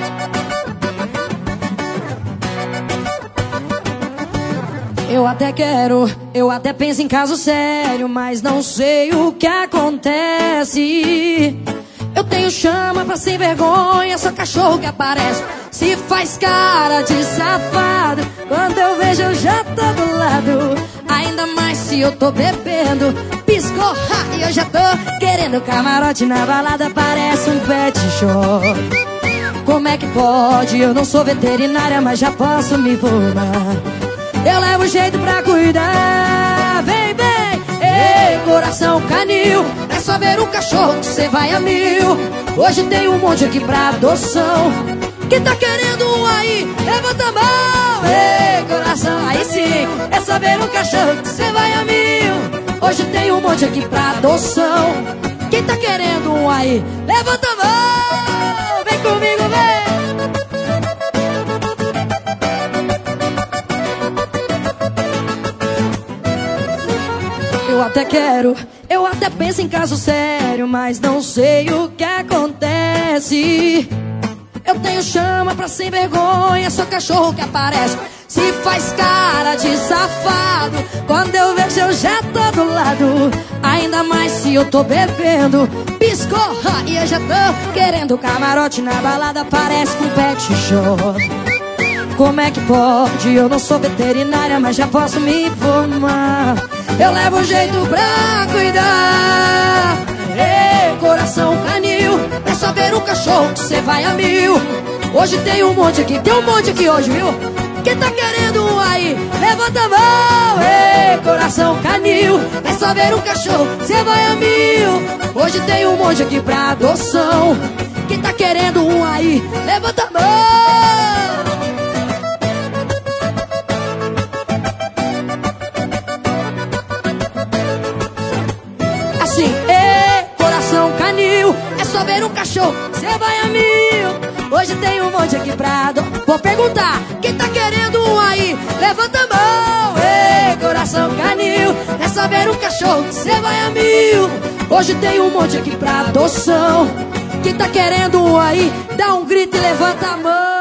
Eu até quero, eu até penso em caso sério, mas não sei o que acontece. Eu tenho chama pra sem vergonha, só cachorro que aparece, se faz cara de safado. Quando eu vejo eu já tô do lado, ainda mais se eu tô bebendo. Piscou, e eu já tô querendo camarote na balada, parece um pet shop. Como é que pode? Eu não sou veterinária, mas já posso me formar. Eu levo jeito pra cuidar. Vem, vem, ei, coração canil, é só ver um cachorro que cê vai a mil. Hoje tem um monte aqui pra adoção. Quem tá querendo um aí, levanta a mão. Ei, coração, aí sim, é só ver um cachorro que cê vai a mil. Hoje tem um monte aqui pra adoção. Quem tá querendo um aí, levanta a mão. Vem comigo, vem. Eu até quero, eu até penso em caso sério, mas não sei o que acontece. Eu tenho chama pra sem vergonha, sou cachorro que aparece, se faz cara de safado. Quando eu vejo eu já tô do lado, ainda mais se eu tô bebendo. Piscou, e eu já tô querendo camarote na balada, parece com pet shop. Como é que pode? Eu não sou veterinária, mas já posso me informar. Eu levo jeito pra cuidar. Ei, coração canil, é só ver um cachorro que cê vai a mil. Hoje tem um monte aqui, tem um monte aqui hoje, viu? Quem tá querendo um aí, levanta a mão. Ei, coração canil, é só ver um cachorro que cê vai a mil. Hoje tem um monte aqui pra adoção. Quem tá querendo um aí, levanta a mão. Assim, ei, coração canil, é só ver um cachorro, cê vai a mil. Hoje tem um monte aqui pra Vou perguntar, quem tá querendo um aí, levanta a mão. Ei, coração canil, é só ver um cachorro, cê vai a mil. Hoje tem um monte aqui pra adoção. Quem tá querendo um aí, dá um grito e levanta a mão.